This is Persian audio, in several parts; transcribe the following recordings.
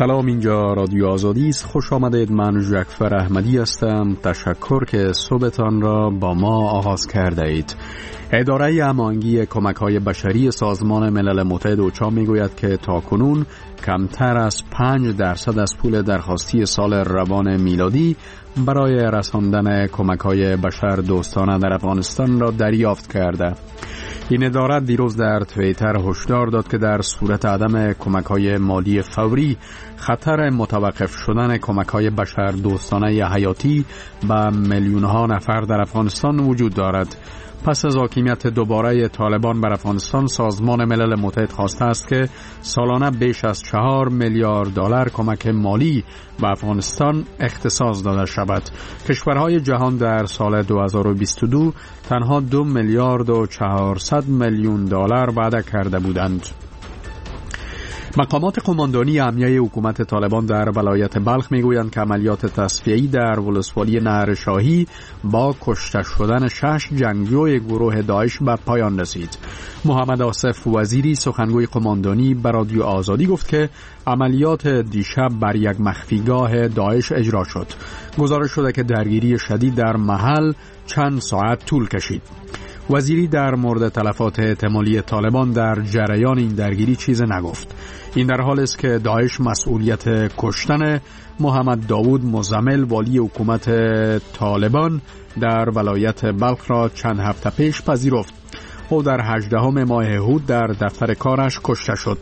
سلام، اینجا رادیو آزادی است. خوش آمدید. من جعفر احمدی هستم. تشکر که صبحتان را با ما آغاز کرده اید. اداره هماهنگی کمک‌های بشری سازمان ملل متحد اوچا میگوید که تاکنون کمتر از 5% از پول درخواستی سال روان میلادی برای رساندن کمک‌های بشر دوستانه در افغانستان را دریافت کرده. این اداره دیروز در توییتر هشدار داد که در صورت عدم کمک‌های مالی فوری خطر متوقف شدن کمک‌های بشر دوستانه حیاتی به میلیون‌ها نفر در افغانستان وجود دارد. پس از حاکمیت دوباره طالبان بر افغانستان، سازمان ملل متحد خواسته است که سالانه بیش از 4 میلیارد دلار کمک مالی به افغانستان اختصاص داده شود. کشورهای جهان در سال 2022 تنها 2 میلیارد و 400 میلیون دلار وعده کرده بودند. مقامات قماندانی امنیه حکومت طالبان در ولایت بلخ میگویند که عملیات تصفیه‌ای در ولسوالی نهر شاهی با کشته شدن 6 جنگجوی گروه داعش به پایان رسید. محمد آصف وزیری سخنگوی قماندانی به رادیو آزادی گفت که عملیات دیشب بر یک مخفیگاه داعش اجرا شد. گزارش شده که درگیری شدید در محل چند ساعت طول کشید. وزیری در مورد تلفات احتمالی طالبان در جریان این درگیری چیز نگفت. این در حال است که داعش مسئولیت کشتن محمد داوود مزمل والی حکومت طالبان در ولایت بلخ را چند هفته پیش پذیرفت. او در 18 ماه هود در دفتر کارش کشته شد.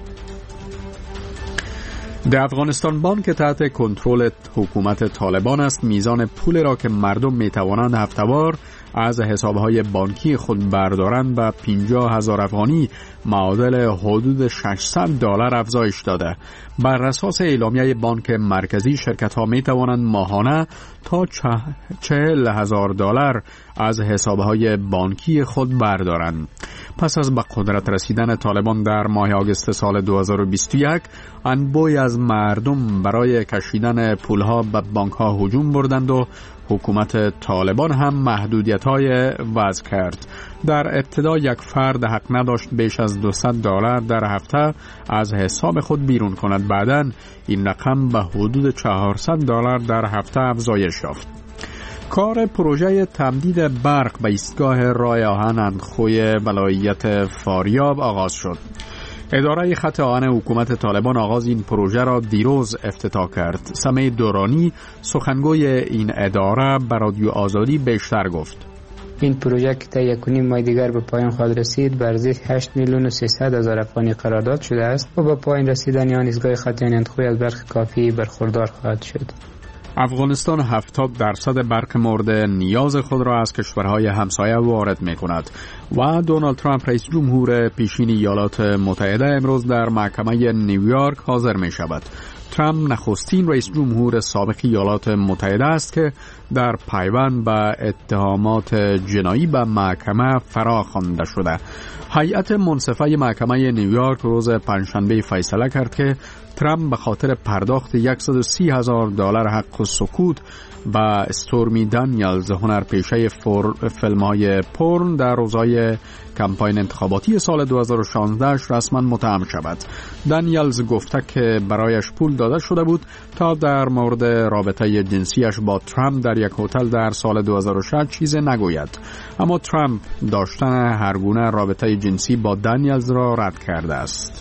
در افغانستان بانک که تحت کنترل حکومت طالبان است، میزان پول را که مردم میتوانند هفته‌وار از حسابهای بانکی خود بردارند به 50,000 افغانی معادل حدود 600 دلار افزایش داده. بر اساس اعلامیه بانک مرکزی، شرکت‌ها میتوانند ماهانه تا 40,000 دلار از حسابهای بانکی خود بردارند. پس از به قدرت رسیدن طالبان در ماه آگوست سال 2021، انبوهی از مردم برای کشیدن پولها به بانک‌ها هجوم بردند و حکومت طالبان هم محدودیت‌های وضع کرد. در ابتدا یک فرد حق نداشت بیش از 200 دلار در هفته از حساب خود بیرون کند. بعداً این رقم به حدود 400 دلار در هفته افزایش یافت. کار پروژه تمدید برق به ایستگاه راه آهن اندخوی ولایت فاریاب آغاز شد. اداره خط آهن حکومت طالبان آغاز این پروژه را دیروز افتتاح کرد. سمیع دورانی سخنگوی این اداره به رادیو آزادی بیشتر گفت. این پروژه که تا 1.5 ماه دیگر به پایان خواهد رسید، بر ارزش 8,300,000 افغانی قرارداد شده است و با پایان رسیدن آن ایستگاه خط آهن اندخوی از برق کافی برخوردار خواهد شد. افغانستان 70% برق مورد نیاز خود را از کشورهای همسایه وارد می کند و دونالد ترامپ رئیس جمهور پیشین ایالات متحده امروز در محکمه نیویورک حاضر می شود. ترامپ نخستین رئیس جمهور سابق ایالات متحده است که در پیوند به اتهامات جنایی به محکمه فرا خوانده شده. هیئت منصفه محکمه نیویورک روز پنجشنبه فیصله کرد که ترامپ به خاطر پرداخت 130,000 دلار حق سکوت به استورمی دانیلز، هنرپیشه فیلم‌های پورن، در روزهای کمپاین انتخاباتی سال 2016 رسما متهم شود. دانیلز گفته که برایش پول داده شده بود تا در مورد رابطه جنسیش با ترامپ در یک هتل در سال 2006 چیزی نگوید. اما ترامپ داشتن هر گونه رابطه جنسی با دانیلز را رد کرده است.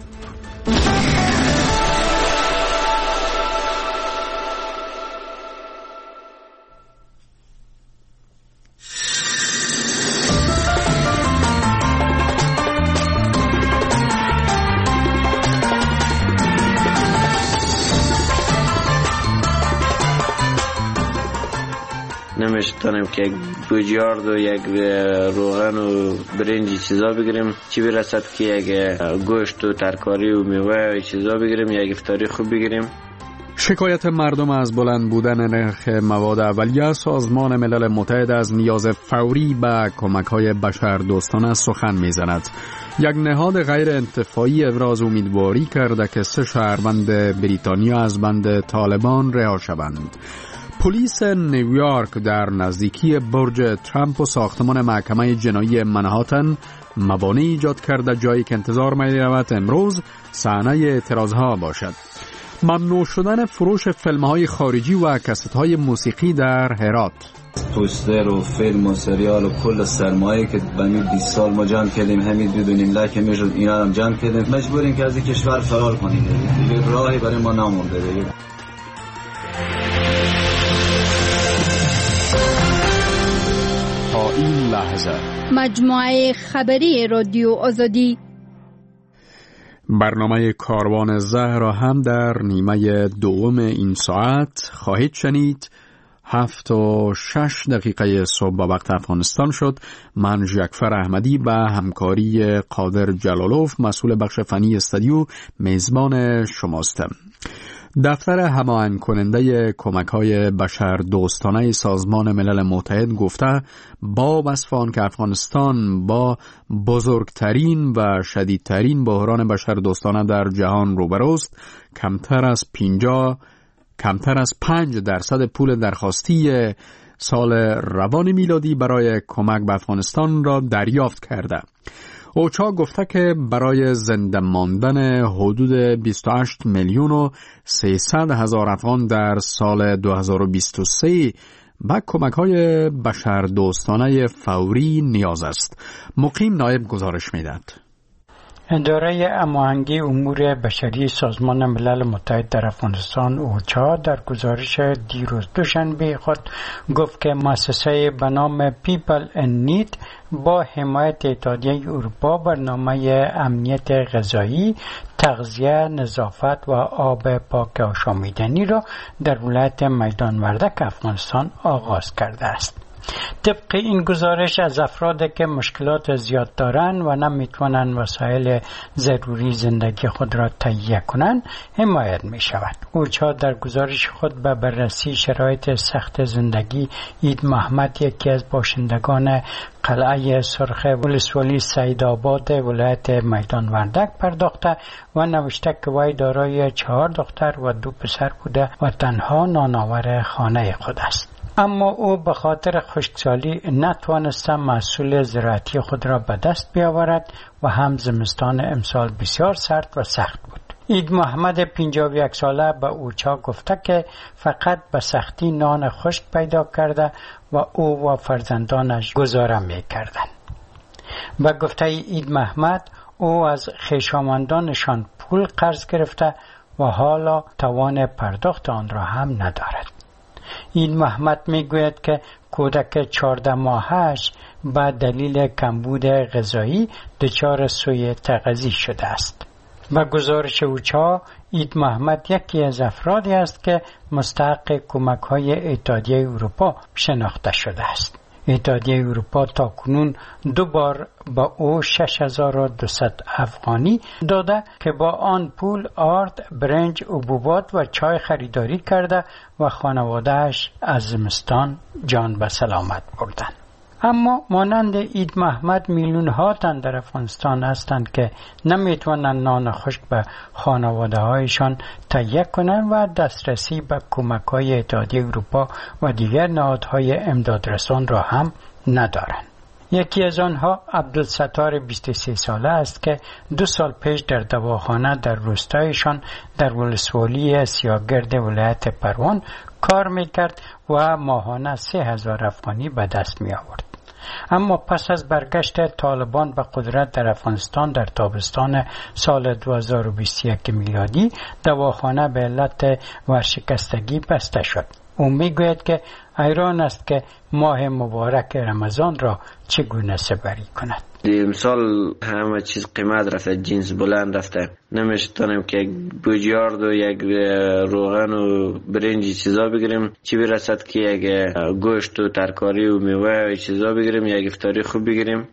نمیشتونیم که یک گوجیارد و یک روغن و برنج چیزا بگیریم، چی برسد که یک گوشت و ترکاری و میوه و چیزا بگیریم، یک افطاری خوب بگیریم. شکایت مردم از بلند بودن نرخ مواد اولیه، سازمان ملل متحد از نیاز فوری به کمک‌های بشردوستانه سخن می‌زند. یک نهاد غیر انتفاعی ابراز امیدواری کرده که 3 شهروند بریتانیا از بند طالبان رها شوند. پلیس نیویورک در نزدیکی برج ترامپ و ساختمان محکمه جنایی منهاتن موانع ایجاد کرده جایی که انتظار می‌رود امروز صحنه اعتراض‌ها باشد. ممنوع شدن فروش فیلم‌های خارجی و کاست‌های موسیقی در هرات. پوستر و فیلم و سریال و کل سرمایه که بنی 20 سال ما جمع کردیم همین 2.5 لک میشد، اینا هم جمع کردیم، مجبوریم که از این کشور فرار کنیم. دیگه راهی برای ما نمونده دیگه. تا این لحظه مجموعه خبری رادیو آزادی برنامه کاروان زهر را هم در نیمه دوم این ساعت خواهید شنید. 7:06 صبح با وقت افغانستان شد. من جعفر احمدی به همکاری قادر جلالوف مسئول بخش فنی استودیو میزبان شماستم. دفتر هماهنگ کننده کمک‌های بشردوستانه سازمان ملل متحد گفته با وصف آن که افغانستان با بزرگترین و شدیدترین بحران بشردوستانه در جهان روبروست، کمتر از 5% پول درخواستی سال روان میلادی برای کمک به افغانستان را دریافت کرده. اوچا گفته که برای زنده ماندن حدود 28 میلیون و 300 هزار افغان در سال 2023 به کمک‌های بشردوستانه فوری نیاز است. مقیم نایب گزارش می‌دهد. اداره هماهنگی امور بشری سازمان ملل متحد در افغانستان اوچا در گزارش دیروز دوشنبه خود گفت که مؤسسه به نام پیپل ان نید با حمایت اتحادیه اروپا برنامه امنیت غذایی، تغذیه، نظافت و آب پاک آشامیدنی را در ولایت میدان وردک افغانستان آغاز کرده است. طبق این گزارش از افرادی که مشکلات زیاد دارند و نمیتوانند وسایل ضروری زندگی خود را تهیه کنند حمایت می شود. اوچا در گزارش خود به بررسی شرایط سخت زندگی اید محمد، یکی از باشندگان قلعه سرخ ولسوالی سیدآباد ولایت میدان وردک پرداخته و نوشته که وی دارای 4 دختر و 2 پسر بوده و تنها نانآور خانه خود است. اما او به خاطر خشکسالی نتوانسته محصول زراعتی خود را به دست بیاورد و هم زمستان امسال بسیار سرد و سخت بود. اید محمد 51 ساله به اوچا گفته که فقط به سختی نان خشک پیدا کرده و او و فرزندانش گزاره می کردن. به گفته اید محمد او از خویشاوندانشان پول قرض گرفته و حالا توان پرداخت آن را هم ندارد. این محمد میگوید که کودک 14 ماهش به دلیل کمبود غذایی دچار سوء تغذیه شده است. و گزارش اوچا اید محمد یکی از افرادی است که مستحق کمک‌های اتحادیه اروپا شناخته شده است. اتحادیه اروپا تاکنون 2 بار با او 6200 افغانی داده که با آن پول آرد، برنج، حبوبات و چای خریداری کرده و خانوادهش از زمستان جان به سلامت بردند. اما مانند اید محمد میلیون ها تن در افغانستان هستند که نمیتوانند نان خشک به خانواده هایشان تهیه کنند و دسترسی به کمک های اتحادیه اروپا و دیگر نهادهای امدادرسان را هم ندارند. یکی از آنها عبدالستار 23 ساله است که 2 سال پیش در دواخانه در روستایشان در ولسوالی سیاگرد ولایت پروان کار میکرد و ماهانه 3000 افغانی به دست می آورد. اما پس از برگشت طالبان به قدرت در افغانستان در تابستان سال 2021 میلادی دواخانه به علت ورشکستگی بسته شد. او میگوید که حیران است که ماه مبارک رمضان را چگونه سپری کند. امسال همه چیز قیمت رفته، جنس بلند رفته، نمیشتونیم که یک بوجیارد و یک روغن و برنج چیزا بگیریم، چی برسد که یک گوشت و ترکاری و میوه و چیزا بگیریم، یک افطاری خوب بگیریم.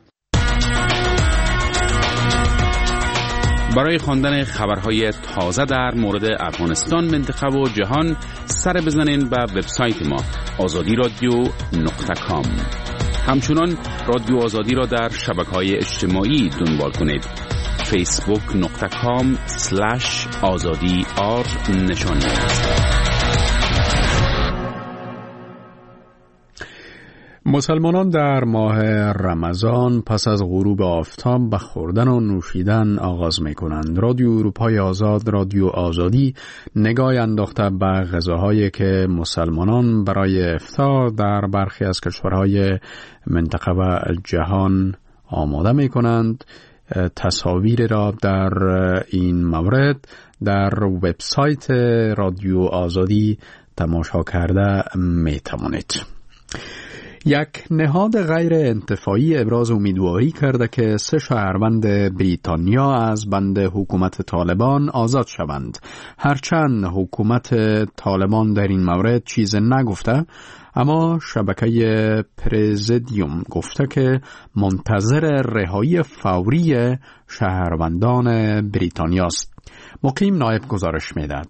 برای خواندن خبرهای تازه در مورد افغانستان، منطقه و جهان سر بزنین به وبسایت ما azadiradio.com. همچنان رادیو آزادی را در شبکه‌های اجتماعی دنبال کنید. facebook.com/azadi_r مسلمانان در ماه رمضان پس از غروب آفتاب به خوردن و نوشیدن آغاز می کنند. رادیو اروپای آزاد، رادیو آزادی، نگاه انداخته به غذاهایی که مسلمانان برای افطار در برخی از کشورهای منطقه و جهان آماده می کنند. تصاویر را در این مورد در وبسایت رادیو آزادی تماشا کرده می توانید. یک نهاد غیر انتفاعی ابراز امیدواری کرده که 3 شهروند بریتانیا از بند حکومت طالبان آزاد شوند. هرچند حکومت طالبان در این مورد چیز نگفته، اما شبکه پرزیدیوم گفته که منتظر رهایی فوری شهروندان بریتانیا است. مقیم نایب گزارش میداد.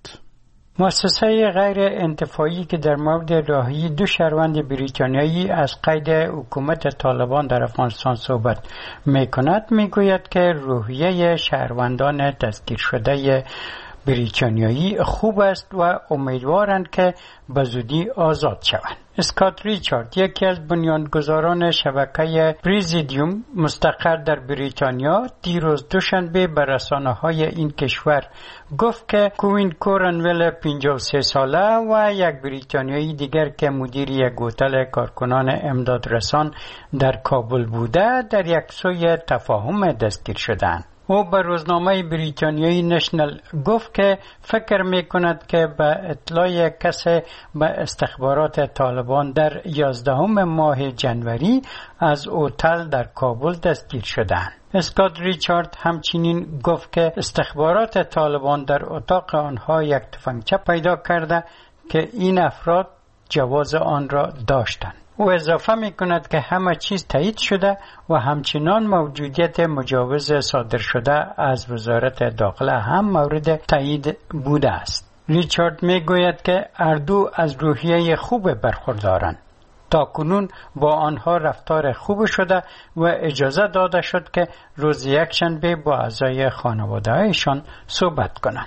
مؤسسه غیر انتفاعی که در مورد رهایی 2 شهروند بریتانیایی از قید حکومت طالبان در افغانستان صحبت می‌کند، می‌گوید که روحیه شهروندان دستگیر شده بریتانیایی خوب است و امیدوارند که به زودی آزاد شوند. اسکات ریچارد، یکی از بنیانگذاران شبکه پرزیدیوم مستقر در بریتانیا، دیروز دوشنبه به رسانه‌های این کشور گفت که کوین کورنول 53 ساله و یک بریتانیایی دیگر که مدیر یک هتل کارکنان امدادرسان در کابل بوده در یک سوی تفاهم دستگیر شدند. او به روزنامه بریتانیایی نشنل گفت که فکر می کند که به اطلاع کسی به استخبارات طالبان در 11 ماه جنوری از هتل در کابل دستگیر شدند. اسکات ریچارد همچنین گفت که استخبارات طالبان در اتاق آنها یک تفنگچه پیدا کرده که این افراد جواز آن را داشتند. او اضافه می کند که همه چیز تایید شده و همچنان موجودیت مجوز صادر شده از وزارت داخله هم مورد تایید بوده است. ریچارد می گوید که هر دو از روحیه خوب برخوردارند. تا کنون با آنها رفتار خوب شده و اجازه داده شد که روز یکشنبه با اعضای خانواده‌هایشان صحبت کنند.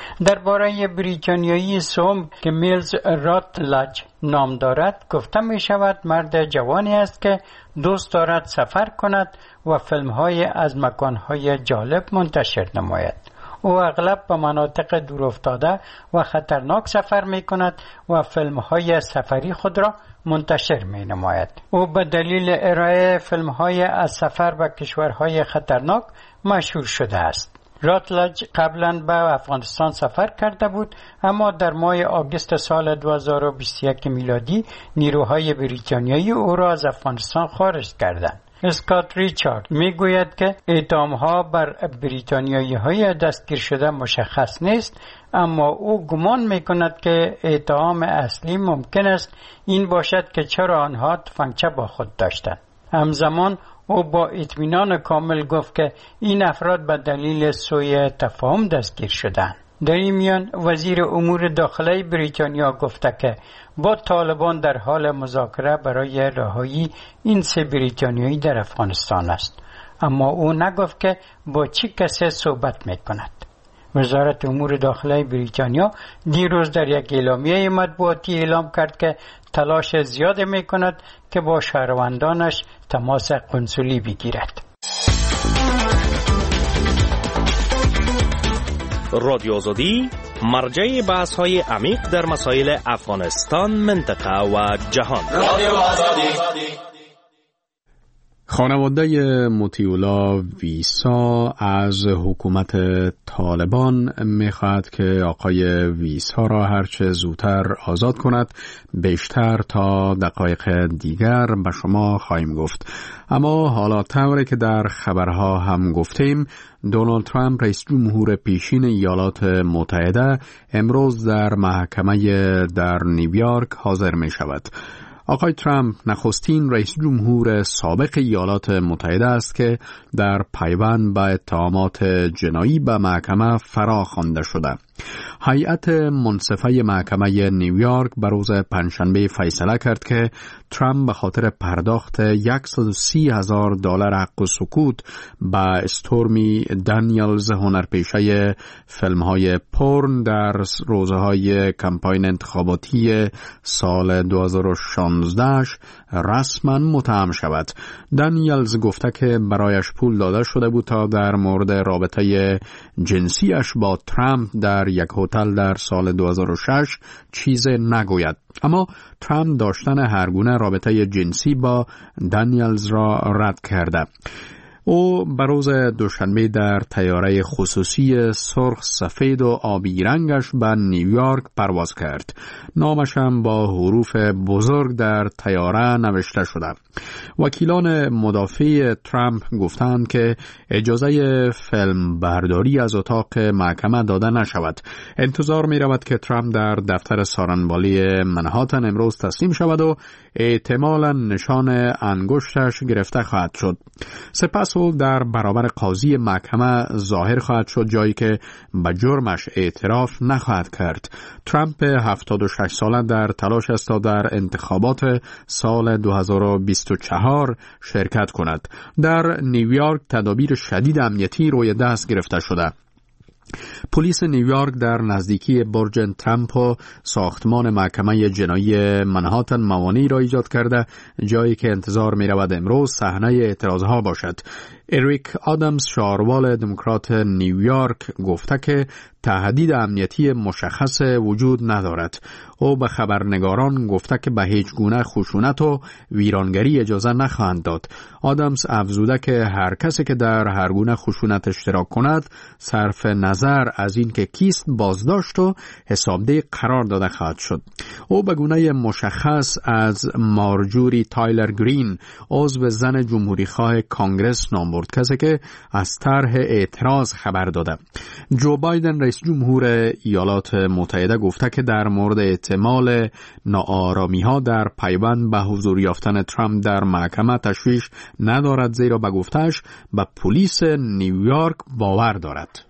درباره بریتانیایی سوم که میلز راتلج نام دارد گفته می شود مرد جوانی است که دوست دارد سفر کند و فیلم‌های از مکان‌های جالب منتشر نماید. او اغلب به مناطق دورافتاده و خطرناک سفر می کند و فیلم‌های سفری خود را منتشر می نماید. او به دلیل ارائه فیلم‌های از سفر به کشورهای خطرناک مشهور شده است. راتلج قبلا به افغانستان سفر کرده بود، اما در ماه آگوست سال 2021 میلادی نیروهای بریتانیایی او را از افغانستان خارج کردند. اسکات ریچارد میگوید که اتهام‌ها بر بریتانیایی‌های دستگیر شده مشخص نیست، اما او گمان می‌کند که اتهام اصلی ممکن است این باشد که چرا آنها تفنگچه با خود داشتند. همزمان او با اطمینان کامل گفت که این افراد به دلیل سوء تفاهم دستگیر شدند. در این میان وزیر امور داخلی بریتانیا گفته که با طالبان در حال مذاکره برای رهایی این 3 بریتانیایی در افغانستان است، اما او نگفت که با چه کسی صحبت می‌کند. وزارت امور داخلی بریتانیا دیروز در یک اعلامیه مطبوعاتی اعلام کرد که تلاش زیاد می‌کند که با شهروندانش تماس قنسولی بگیرد. رادیو آزادی مرجع بحث‌های عمیق در مسائل افغانستان، منطقه و جهان. رادیو آزادی. خانواده مطیع‌الله ویسا از حکومت طالبان میخواد که آقای ویسا را هرچه زودتر آزاد کند. بیشتر تا دقایق دیگر به شما خواهیم گفت. اما حالا طوری که در خبرها هم گفتیم، دونالد ترامپ رئیس جمهور پیشین ایالات متحده امروز در محکمه در نیویورک حاضر می شود. آقای ترامپ نخستین رئیس جمهور سابق ایالات متحده است که در پیوند به اتهامات جنایی به محکمه فرا خوانده شده. هیئت منصفه محکمه نیویورک به روز پنجشنبه فیصله کرد که ترامپ به خاطر پرداخت $130,000 حق سکوت به استورمی دانیلز هنرپیشه فیلم‌های پورن در روزهای کمپاین انتخاباتی سال 2016 رسما متهم شود. دانیلز گفته که برایش پول داده شده بود تا در مورد رابطه جنسیش با ترامپ در یک هتل در سال 2006 چیز نگوید. اما ترامپ داشتن هرگونه رابطه جنسی با دانیلز را رد کرده. او به روز دوشنبه در طیاره خصوصی سرخ سفید و آبی رنگش به نیویورک پرواز کرد. نامش هم با حروف بزرگ در طیاره نوشته شده. وکیلان مدافع ترامپ گفتند که اجازه فیلم برداری از اتاق محکمه داده نشود. انتظار می رود که ترامپ در دفتر سارنبالی منهاتن امروز تسلیم شود و احتمالاً نشان انگشتش گرفته خواهد شد. سپس او در برابر قاضی محکمه ظاهر خواهد شد، جایی که به جرمش اعتراف نخواهد کرد. ترامپ 76 ساله در تلاش است تا در انتخابات سال 2024 شرکت کند. در نیویورک تدابیر شدید امنیتی روی دست گرفته شده. پلیس نیویورک در نزدیکی برج ترامپ و ساختمان محکمه جنایی منهاتن موانعی را ایجاد کرده، جایی که انتظار می رود امروز صحنه اعتراضها باشد. اریک آدامز، شاروال دموکرات نیویورک، گفته که تهدید امنیتی مشخص وجود ندارد. او به خبرنگاران گفته که به هیچ گونه خشونت و ویرانگری اجازه نخواهند داد. آدامز افزوده که هر کسی که در هر گونه خشونت اشتراک کند صرف نظر از این که کیست بازداشت و حسابدهی قرار داده خواهد شد. او به گونه مشخص از مارجوری تایلر گرین، عضو زن جمهوری خواه کانگرس، نام برد، کسی که از طرح اعتراض خبر داده. جو بایدن، رئیس جمهور ایالات متحده، گفته که در مورد احتمال ناآرامی‌ها در پیوند به حضور یافتن ترامپ در محکمه تشویش ندارد، زیرا به گفته‌اش به پلیس نیویورک باور دارد.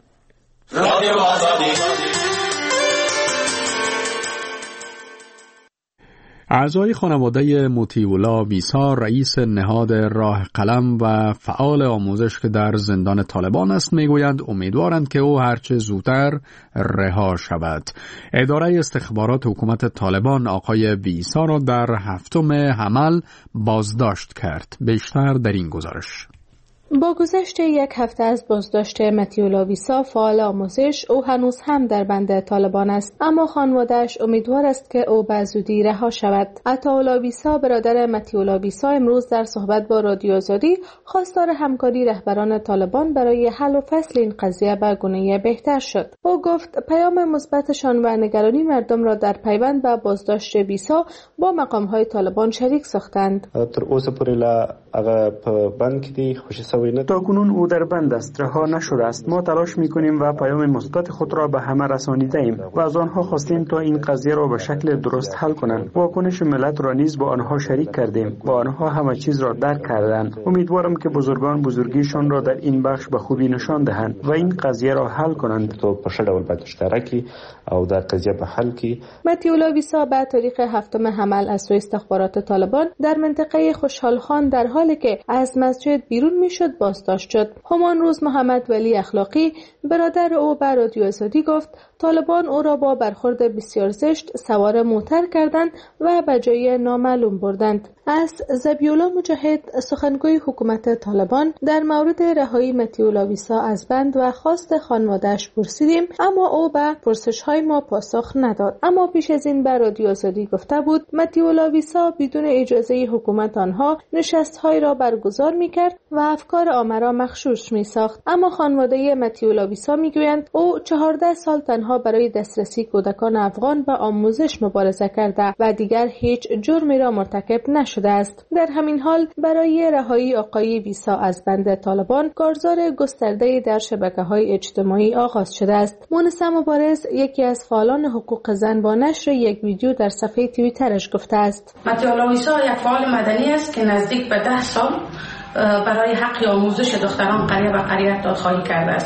اعضای خانواده مطیع ویسا، رئیس نهاد راه قلم و فعال آموزش که در زندان طالبان است، میگویند امیدوارند که او هرچه زودتر رها شود. اداره استخبارات حکومت طالبان آقای ویسا را در 7 حمل بازداشت کرد. بیشتر در این گزارش. با گذشت یک هفته از بازداشت مطیع ویسا، فعال آموزش، او هنوز هم در بند طالبان است، اما خانواده‌اش امیدوار است که او به زودی رها شود. عطاالله ویسا، برادر مطیع ویسا، امروز در صحبت با رادیو آزادی خواستار همکاری رهبران طالبان برای حل و فصل این قضیه به گونه بهتر شد. او گفت پیام مثبتشان و نگرانی مردم را در پیوند به بازداشت ویسا با مقام‌های طالبان شریک ساختند. تر اوسه پورې لا هغه په بند کې دی خوشی تا کنون او در بند است، رها نشده است. ما تلاش میکنیم و پیام مثبت خود را به همه رسانیده ایم و از آنها خواستیم تا این قضیه را به شکل درست حل کنند. واکنش ملت را نیز با آنها شریک کردیم و آنها همه چیز را درک کردند. امیدوارم که بزرگان بزرگیشان را در این بخش به خوبی نشان دهند و این قضیه را حل کنند. تو په ښه ډول باید اشتراکي او دا قضیه په حل کی. مطیع ویسا به تاریخ 7 حمل از سوی استخبارات طالبان در منطقه خوشحال خان در حالی که از مسجد بیرون میشد بازداشت شد. همان روز محمد ولی اخلاقی، برادر او، به رادیو آزادی گفت طالبان او را با برخورد بسیار زشت سوار موتر کردند و به جای نامعلوم بردند. از ذبیح‌الله مجاهد، سخنگوی حکومت طالبان، در مورد رهایی مطیع ویسا از بند و خواست خانواده‌اش پرسیدیم، اما او به پرسش‌های ما پاسخ نداد. اما پیش از این به رادیو آزادی گفته بود مطیع ویسا بدون اجازه حکومت آنها نشست‌هایی را برگزار می‌کرد و افکار عامه را مغشوش می‌ساخت. اما خانواده مطیع ویسا می‌گویند او 14 سال تنها برای دسترسی کودکان افغان به آموزش مبارزه کرده و دیگر هیچ جرمی را مرتکب نشده است. در همین حال برای رهایی آقای ویسا از بند طالبان کارزار گسترده در شبکه‌های اجتماعی آغاز شده است. مونس مبارز، یکی از فعالان حقوق زن، با نشر یک ویدیو در صفحه توییترش گفته است مطیع ویسا یک فعال مدنی است که نزدیک به 10 سال برای حق آموزش دختران قریه به قریه دادخواهی کرده است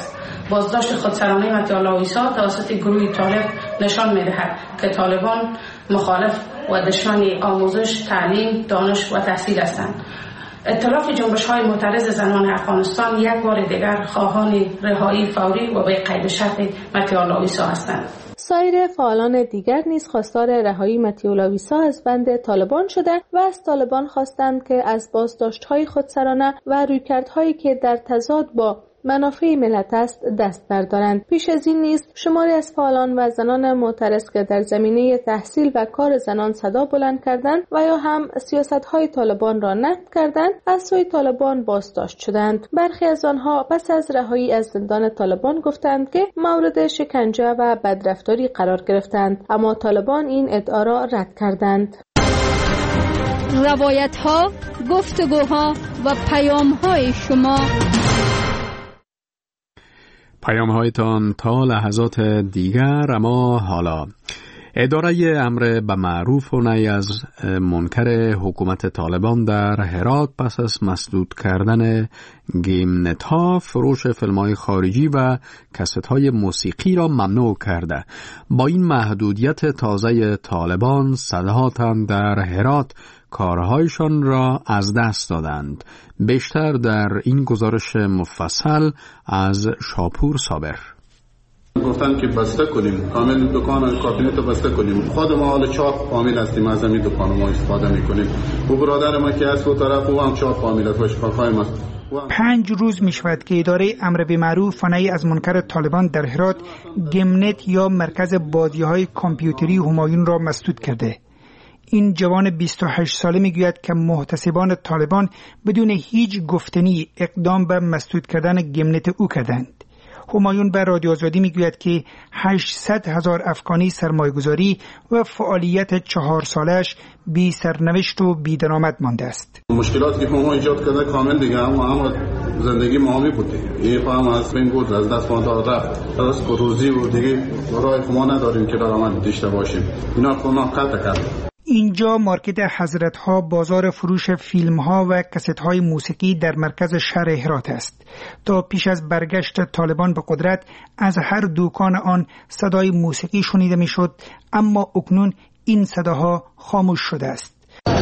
بازداشت خودسرانه مطیع الله عیسی توسط گروه طالب نشان می‌دهد که طالبان مخالف و دشمن آموزش، تعلیم، دانش و تحصیل هستند. ائتلاف جنبش‌های معترض زنان افغانستان یک بار دیگر خواهان رهایی فوری و به قید شرط مطیع الله عیسی هستند. سایر فعالان دیگر نیز خواستار رهایی مطیع الله عیسی از بند طالبان شده و از طالبان خواستند که از بازداشت‌های خودسرانه و رویکردهایی که در تضاد با منافع ملت است دست بردارند. پیش از این نیز شماری از فعالان و زنان معترض که در زمینه تحصیل و کار زنان صدا بلند کردند و یا هم سیاست‌های طالبان را نقد کردند از سوی طالبان بازداشت شدند. برخی از آنها پس از رهایی از زندان طالبان گفتند که مورد شکنجه و بدرفتاری قرار گرفتند، اما طالبان این ادعا را رد کردند. روایت‌ها، گفتگوها و پیام‌های شما، پیام‌هایتان تا لحظات دیگر. اما حالا اداره امر به معروف و نهی از منکر حکومت طالبان در هرات پس از مسدود کردن گیمنت‌ها فروش فیلم‌های خارجی و کست‌های موسیقی را ممنوع کرده. با این محدودیت تازه طالبان صدها تن در هرات کارهایشان را از دست دادند. بیشتر در این گزارش مفصل از شاپور صابر. گفتن که بسته کنیم، کامل دکان کابینت بسته کنیم. خود ما حال چاپ فامیل هستیم، از همین دکان ما استفاده میکنیم. و برادر ما که از اون طرف او هم چاپ فامیل است و شفاخای است. 5 روز می شود که اداره امر به معروف و نهی از منکر طالبان در هرات گیمنت یا مرکز بازی‌های کامپیوتری همایون را مسدود کرده. این جوان 28 ساله میگوید که محتسبان طالبان بدون هیچ گفتنی اقدام به مسدود کردن گیمنت او کردند. همایون به رادیو آزادی میگوید که 800,000 افغانی سرمایه‌گذاری و فعالیت 4 سالش بی سرنوشت و بی درآمد مانده است. مشکلاتی که ما ایجاد کرده کامل دیگه اما زندگی معامی بوده. این فهم از بین بود، از دست ما رفت. از روزی و دیگه راه ما نداریم که درآمد داشته باشیم. اینا کلا قطع کرده. اینجا مارکت حضرت ها بازار فروش فیلم ها و کست های موسیقی در مرکز شهر هرات است. تا پیش از برگشت طالبان به قدرت از هر دکان آن صدای موسیقی شنیده می شد، اما اکنون این صداها خاموش شده است.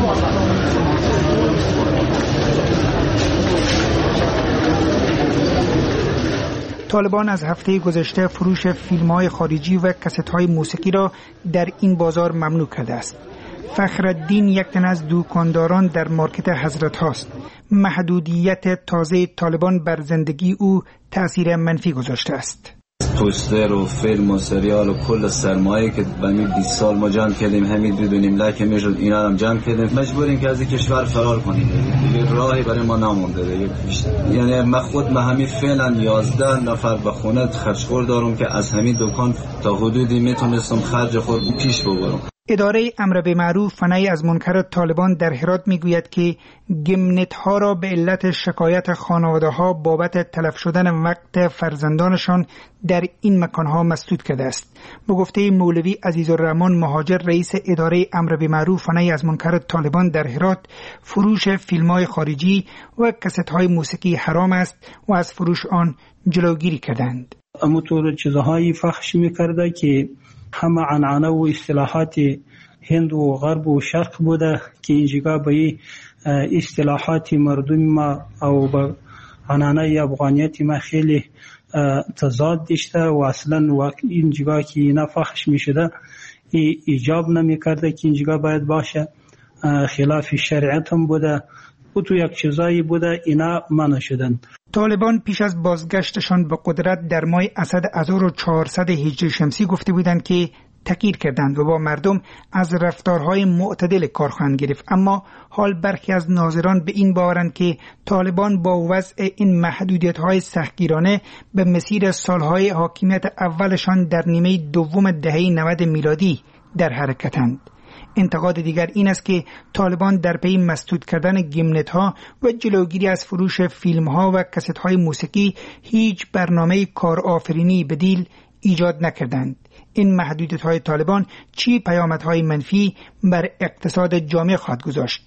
طالبان از هفته گذشته فروش فیلم های خارجی و کست های موسیقی را در این بازار ممنوع کرده است. فخرالدین یک تن از دکانداران در مارکت حضرت هاست. محدودیت تازه طالبان بر زندگی او تأثیر منفی گذاشته است. پوستر و فیلم و سریال و کل سرمایه که بمی 20 سال ما جمع کردیم همین بدونیم لکه میشد اینا هم جمع کردیم، مجبوریم که از این کشور فرار کنیم. دیگه راهی برای ما نمونده. یعنی من خود همین فعلا 11 نفر به خونه خرجخور دارم که از همین دکان تا حدودی میتونستم خرج خود پیش ببرم. اداره امر به معروف و نهی از منکر طالبان در هرات میگوید که گیمنت ها را به علت شکایت خانواده ها بابت تلف شدن وقت فرزندانشان در این مکان ها مسدود کرده است. به گفته مولوی عزیزالرحمن مهاجر رئیس اداره امر به معروف و نهی از منکر طالبان در هرات، فروش فیلم های خارجی و کست های موسیقی حرام است و از فروش آن جلوگیری کردند. همونطور چیزهایی فحش میکرده که همه عنعنه و اصطلاحات هند و غرب و شرق بوده که اینجا به اصطلاحات مردم ما او به عنعنه افغانیت ما خیلی تضاد داشته و اصلا اینجا که اینا فحش میشده ایجاب نمیکرده که اینجا باید باشه، خلاف شریعت هم بوده و تو یک چیزایی بوده اینا منع شدن. طالبان پیش از بازگشتشان به قدرت در ماه اسد 1400 هجری شمسی گفته بودند که تغییر کردند و با مردم از رفتارهای معتدل کار خواهند گرفت، اما حال برخی از ناظران به این باورند که طالبان با وضع این محدودیت‌های سختگیرانه به مسیر سالهای حاکمیت اولشان در نیمه دوم دهه 90 میلادی در حرکتند. انتقاد دیگر این است که طالبان در پی مسدود کردن گیمنت ها و جلوگیری از فروش فیلم ها و کست های موسیقی هیچ برنامه کارآفرینی بدیل ایجاد نکردند. این محدودیت های طالبان چی پیامدهای منفی بر اقتصاد جامعه خواهد گذاشت؟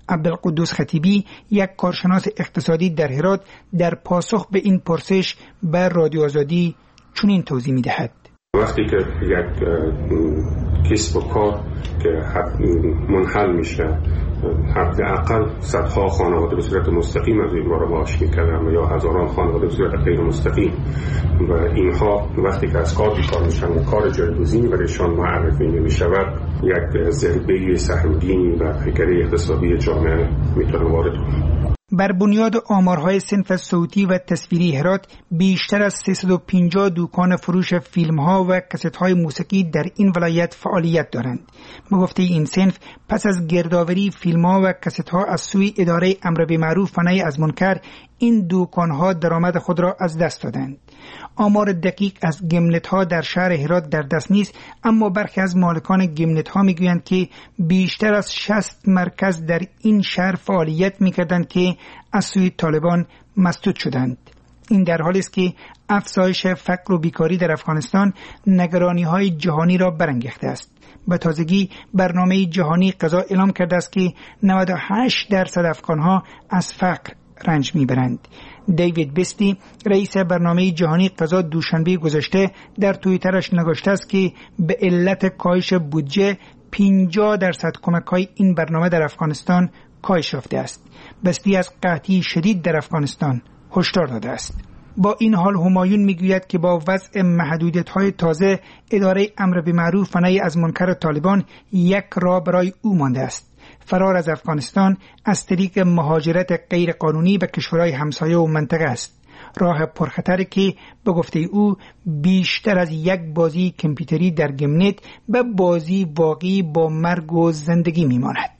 عبدالقدوس خطیبی، یک کارشناس اقتصادی در هرات، در پاسخ به این پرسش به رادیو آزادی چنین توضیح می‌دهد. وقتی که یک کسب و کار که منحل میشه، حداقل صدها خانواده به صورت مستقیم از این رو معاش میکنن یا هزاران خانواده به صورت غیر مستقیم، و اینها وقتی که از کار بیکار میشن و کار جایگزینی برایشان معرفی نمیشود، یک ضربه سهمگینی بر پیکره اقتصادی جامعه میتونه وارد کنه. بر بنیاد آمارهای صنف صوتی و تصویری هرات، بیشتر از 350 دکان فروش فیلم‌ها و کاست‌های موسیقی در این ولایت فعالیت دارند. به گفته این صنف، پس از گردآوری فیلم‌ها و کاست‌ها از سوی اداره امر بالمعروف و نهی از منکر، این دکان‌ها درآمد خود را از دست دادند. آمار دقیق از گمنت‌ها در شهر هرات در دست نیست، اما برخی از مالکان گمنت‌ها می‌گویند که بیشتر از 60 مرکز در این شهر فعالیت می‌کردند که از سوی طالبان مسدود شدند. این در حالی است که افزایش فقر و بیکاری در افغانستان نگرانی‌های جهانی را برانگیخته است. به تازگی برنامه جهانی غذا اعلام کرده است که 98% افغان‌ها از فقر رنج میبرند. دیوید بستی، رئیس برنامه جهانی غذا، دوشنبه گذشته در توییترش نگاشته است که به علت کاهش بودجه 50% کمک‌های این برنامه در افغانستان کاهش یافته است. بستی از قحطی شدید در افغانستان هشدار داده است. با این حال همایون میگوید که با وضع محدودیت‌های تازه، اداره امر بالمعروف و نهی از منکر طالبان یک راه برای او مانده است: فرار از افغانستان از طریق مهاجرت غیر قانونی به کشورهای همسایه و منطقه است. راه پرخطری که به گفته او بیشتر از یک بازی کامپیوتری در گمنت به بازی واقعی با مرگ و زندگی میماند.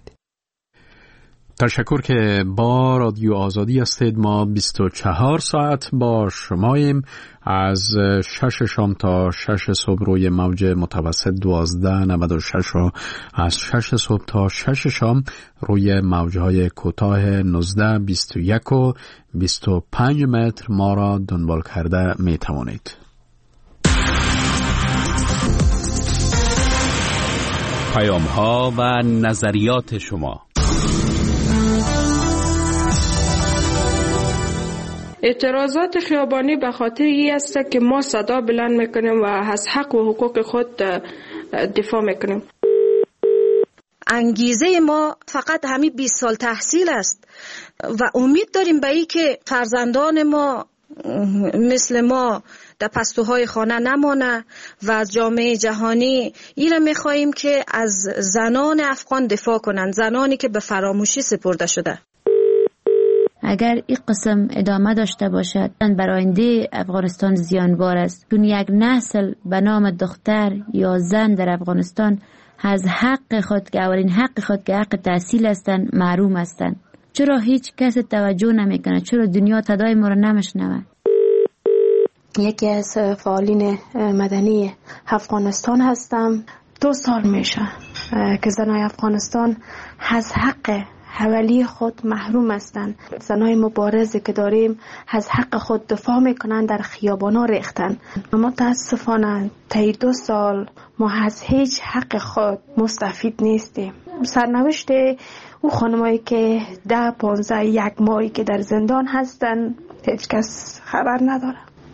تشکر که با رادیو آزادی هستید. ما 24 ساعت با شماییم، از 6 شام تا 6 صبح روی موج متوسط 1296 و از 6 صبح تا 6 شام روی موجهای کوتاه 19، 21 و 25 متر ما را دنبال کرده می توانید. پیام ها و نظریات شما. اعتراضات خیابانی به خاطر این است که ما صدا بلند میکنیم و از حق و حقوق خود دفاع میکنیم. انگیزه ما فقط همین 20 سال تحصیل است و امید داریم به این که فرزندان ما مثل ما در پستوهای خانه نمانه و از جامعه جهانی ایره میخواییم که از زنان افغان دفاع کنند، زنانی که به فراموشی سپرده شده. اگر این قسم ادامه داشته باشد برای آینده افغانستان زیانبار است، چون یک نسل به نام دختر یا زن در افغانستان از حق خود که اولین حق خود که حق تحصیل هستند محروم هستند. چرا هیچ کس توجه نمیکنه؟ چرا دنیا صدای ما را نمیشنوه؟ یکی از فعالین مدنی افغانستان هستم. 2 سال میشه که زنای افغانستان از حق حوالی خود محروم هستند. زنای مبارزی که داریم از حق خود دفاع میکنن، در خیابانا ریختن. متاسفانه طی 2 سال ما از هیچ حق خود مستفید نیستیم. سرنوشت او خانمایی که 10، 15، 1 ماهی که در زندان هستن هیچ کس خبر نداره.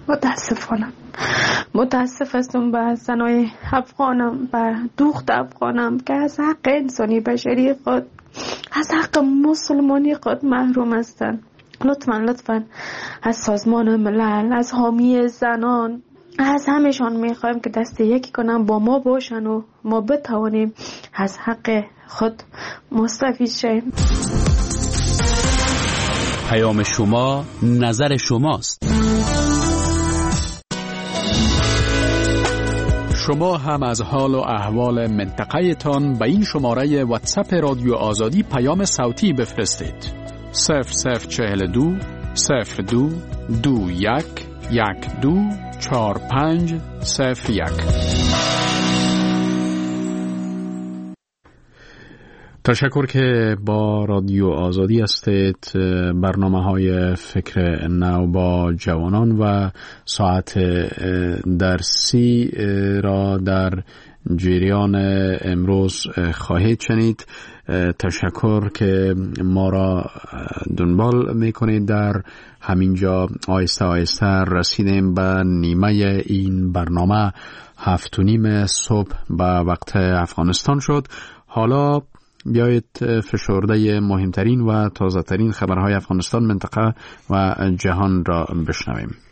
متاسف هستم به زنای افغانم، به دوخت افغانم که از حق انسانی بشری خود، از حق مسلمانی خود محروم هستند. لطفاً از سازمان ملل، از حامی زنان، از همشان میخوایم که دست یکی کنن، با ما باشن و ما بتوانیم از حق خود مستفید شیم. پیام شما نظر شماست. شما هم از حال و احوال منطقه تان به این شماره واتساپ رادیو آزادی پیام صوتی بفرستید. 0042 02 21 12 45 01. تشکر که با رادیو آزادی هستید. برنامه‌های فکر نو با جوانان و ساعت درسی را در جریان امروز خواهید شنید. تشکر که ما را دنبال میکنید. در همینجا آهسته آهسته رسیدیم به نیمه این برنامه. 7:30 صبح به وقت افغانستان شد. حالا بیایید فشرده مهمترین و تازه ترین خبرهای افغانستان، منطقه و جهان را بشنویم.